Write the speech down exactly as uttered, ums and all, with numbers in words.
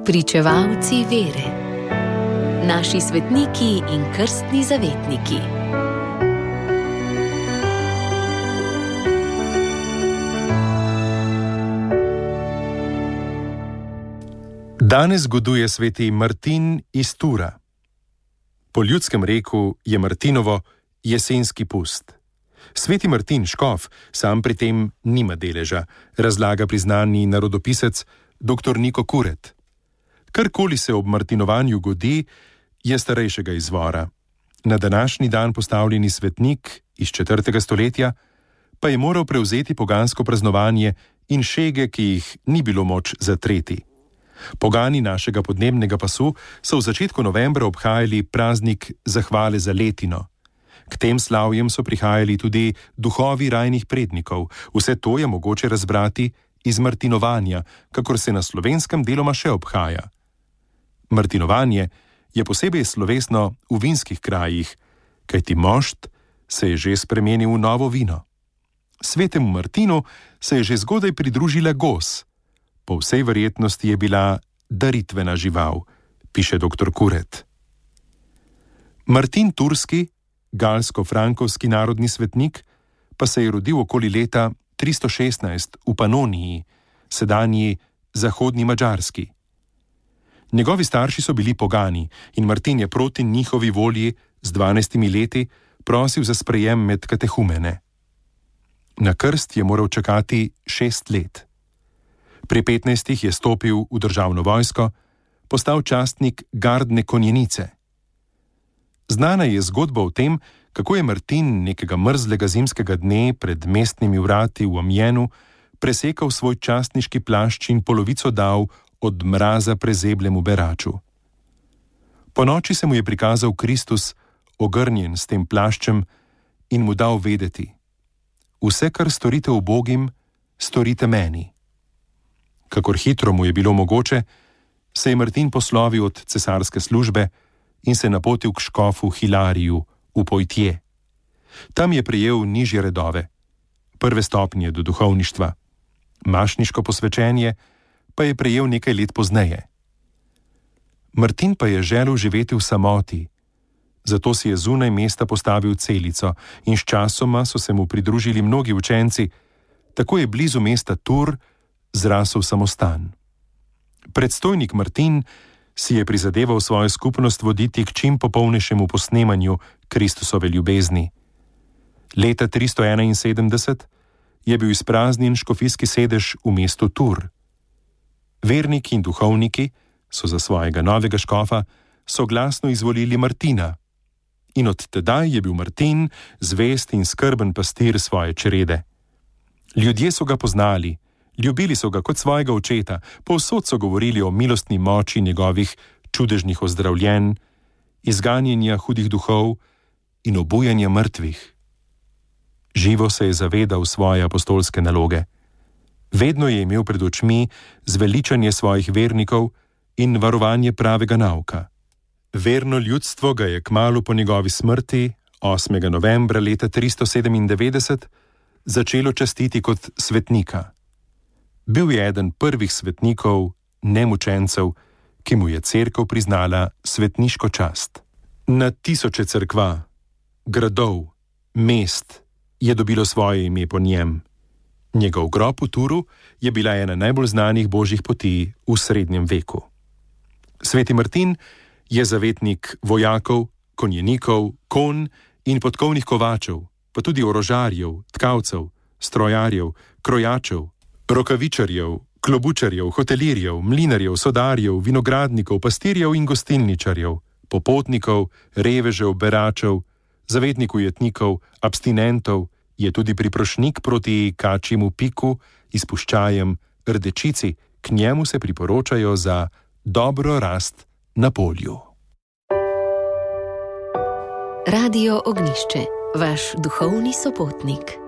Pričevalci vere. Naši svetniki in krstni zavetniki. Danes zgoduje sveti Martin iz Tura. Po ljudskem reku je Martinovo jesenski pust. Sveti Martin škof sam pri tem nima deleža, razlaga priznani narodopisec doktor Niko Kuret. Karkoli se ob martinovanju godi, je starejšega izvora. Na današnji dan postavljeni svetnik iz četrtega stoletja pa je moral prevzeti pogansko praznovanje in šege, ki jih ni bilo moč zatreti. Pogani našega podnebnega pasu so v začetku novembra obhajali praznik zahvale za letino. K tem slavjem so prihajali tudi duhovi rajnih prednikov. Vse to je mogoče razbrati iz martinovanja, kakor se na Slovenskem deloma še obhaja. Martinovanje je posebej slovesno v vinskih krajih, kajti mošt se je že spremenil v novo vino. Svetemu Martinu se je že zgodaj pridružila gos. Po vsej verjetnosti je bila daritvena žival, piše doktor Kuret. Martin Turski, galsko-frankovski narodni svetnik, pa se je rodil okoli leta tristo šestnajst v Panoniji, sedanji zahodni Madžarski. Njegovi starši so bili pogani in Martin je proti njihovi volji z dvanajstimi leti prosil za sprejem med katehumene. Na krst je moral čakati šest let. Pri petnajstih je stopil v državno vojsko, postal častnik gardne konjenice. Znana je zgodba o tem, kako je Martin nekega mrzlega zimskega dne pred mestnimi vrati v Amjenu presekal svoj častniški plašč in polovico dal od mraza prezeblemu beraču. Po noči se mu je prikazal Kristus, ogrnjen s tem plaščem, in mu dal vedeti: vse, kar storite ubogim, storite meni. Kakor hitro mu je bilo mogoče, se je Martin poslovil od cesarske službe in se napotil k škofu Hilariju v Poitiers. Tam je prejel nižje redove, prve stopnje do duhovništva. Mašniško posvečenje pa je prejel nekaj let pozneje. Martin pa je želel živeti v samoti, zato si je zunaj mesta postavil celico in sčasoma so se mu pridružili mnogi učenci, tako je blizu mesta Tur zrasel samostan. Predstojnik Martin si je prizadeval svojo skupnost voditi k čim popolnejšemu posnemanju Kristusove ljubezni. Leta tristo enainsedemdeset je bil izpraznjen škofijski sedež v mestu Tur. Verniki in duhovniki so za svojega novega škofa soglasno izvolili Martina in od tedaj je bil Martin zvest in skrben pastir svoje črede. Ljudje so ga poznali, ljubili so ga kot svojega očeta, povsod so govorili o milostni moči njegovih čudežnih ozdravljenj, izganjanja hudih duhov in obujanja mrtvih. Živo se je zavedal svoje apostolske naloge. Vedno je imel pred očmi zveličanje svojih vernikov in varovanje pravega nauka. Verno ljudstvo ga je kmalu po njegovi smrti, osmega novembra leta tristo sedemindevetdeset, začelo častiti kot svetnika. Bil je eden prvih svetnikov, nemučencev, ki mu je cerkev priznala svetniško čast. Na tisoče cerkva, gradov, mest je dobilo svoje ime po njem. Njegov grob v Turu je bila ena najbolj znanih božjih poti v srednjem veku. Sveti Martin je zavetnik vojakov, konjenikov, konj in podkovnih kovačev, pa tudi orožarjev, tkavcev, strojarjev, krojačev, rokavičarjev, klobučarjev, hotelirjev, mlinarjev, sodarjev, vinogradnikov, pastirjev in gostilničarjev, popotnikov, revežev, beračev, zavetnik ujetnikov, abstinentov, je tudi priprošnik proti kačjemu piku, izpuščajem, rdečici, k njemu se priporočajo za dobro rast na polju. Radio Ognjišče, vaš duhovni sopotnik.